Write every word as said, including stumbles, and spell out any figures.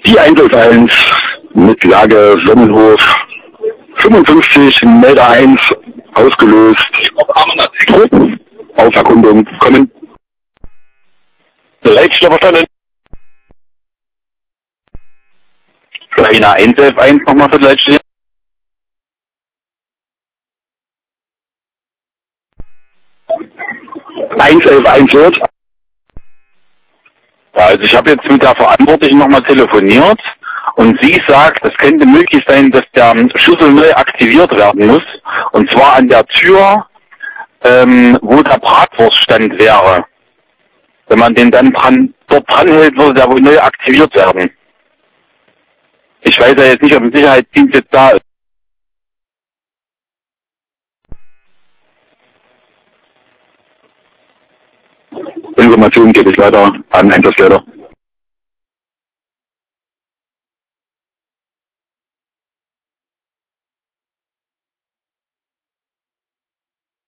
Die eins eins eins mit Lage Sonnenhof fünfundfünfzig, Melder eins, ausgelöst. Truppen auf Erkundung kommen. Leitstelle verstanden. Rainer eins elf eins nochmal für die Leitstelle. eins elf eins wird. Also ich habe jetzt mit der Verantwortlichen nochmal telefoniert und sie sagt, es könnte möglich sein, dass der Schlüssel neu aktiviert werden muss. Und zwar an der Tür, ähm, wo der Bratwurststand wäre. Wenn man den dann dran, dort dran hält, würde der wohl neu aktiviert werden. Ich weiß ja jetzt nicht, ob ein Sicherheitsdienst jetzt da ist. Informationen gebe ich weiter an Einsatzleiter.